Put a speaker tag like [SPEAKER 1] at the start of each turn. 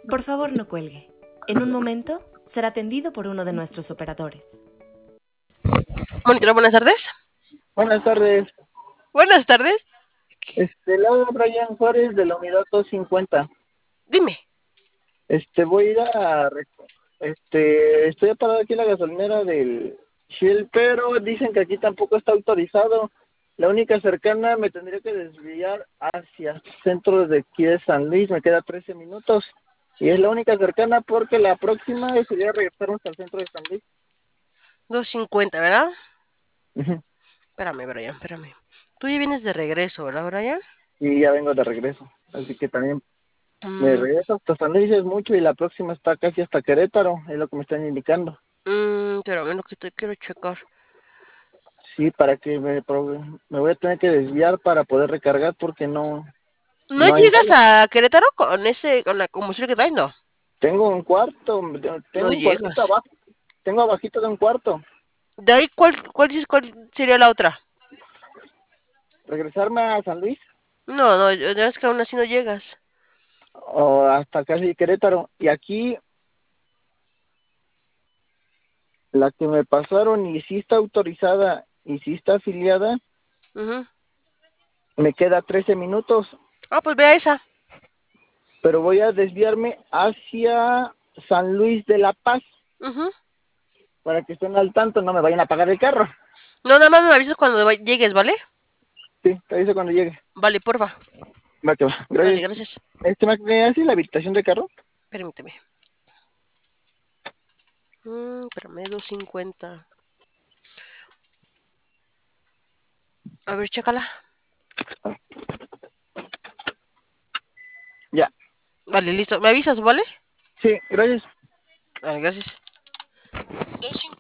[SPEAKER 1] Por favor, no cuelgue. En un momento será atendido por uno de nuestros operadores.
[SPEAKER 2] Monitor, buenas tardes.
[SPEAKER 3] Buenas tardes.
[SPEAKER 2] Buenas tardes.
[SPEAKER 3] Le habla Brian Juárez de la unidad 250.
[SPEAKER 2] Dime.
[SPEAKER 3] Voy a ir estoy parado aquí en la gasolinera del Shell, pero dicen que aquí tampoco está autorizado. La única cercana me tendría que desviar hacia el centro de aquí de San Luis, me queda 13 minutos. Y es la única cercana porque la próxima sería regresarnos al centro de San Luis.
[SPEAKER 2] 250, ¿verdad?
[SPEAKER 3] Ujú.
[SPEAKER 2] Espérame, Brian, espérame. Tú ya vienes de regreso, ¿verdad, Brian?
[SPEAKER 3] Y ya vengo de regreso, así que también me
[SPEAKER 2] Mm,
[SPEAKER 3] regreso hasta San Luis es mucho y la próxima está casi hasta Querétaro, es lo que me están indicando.
[SPEAKER 2] Espérame, lo que te quiero checar.
[SPEAKER 3] Sí, para que me voy a tener que desviar para poder recargar porque
[SPEAKER 2] ¿No
[SPEAKER 3] no hay
[SPEAKER 2] llegas
[SPEAKER 3] nada.
[SPEAKER 2] a Querétaro con la combustible que traes? No.
[SPEAKER 3] Tengo
[SPEAKER 2] No
[SPEAKER 3] un cuartito
[SPEAKER 2] llegas.
[SPEAKER 3] abajo, tengo abajito de un cuarto.
[SPEAKER 2] ¿De ahí cuál sería la otra?
[SPEAKER 3] Regresarme a San Luis
[SPEAKER 2] No, es que aún así no llegas.
[SPEAKER 3] o hasta casi Querétaro. Y aquí la que me pasaron y sí está autorizada y sí está afiliada,
[SPEAKER 2] Ujú.
[SPEAKER 3] me queda 13 minutos,
[SPEAKER 2] Ah, pues ve a esa.
[SPEAKER 3] pero voy a desviarme hacia San Luis de la Paz
[SPEAKER 2] Ujú.
[SPEAKER 3] para que estén al tanto, no me vayan a pagar el carro.
[SPEAKER 2] No, nada más me avisas cuando llegues, ¿vale?
[SPEAKER 3] Sí, te aviso cuando llegue.
[SPEAKER 2] Vale, porfa.
[SPEAKER 3] Va que va.
[SPEAKER 2] Vale,
[SPEAKER 3] Gracias.
[SPEAKER 2] gracias.
[SPEAKER 3] ¿Me hace la habilitación de carro?
[SPEAKER 2] Permíteme. Espérame, 250. A ver, chécala.
[SPEAKER 3] Ya.
[SPEAKER 2] Vale, listo. ¿Me avisas, vale?
[SPEAKER 3] Sí, gracias.
[SPEAKER 2] Vale, gracias. 250.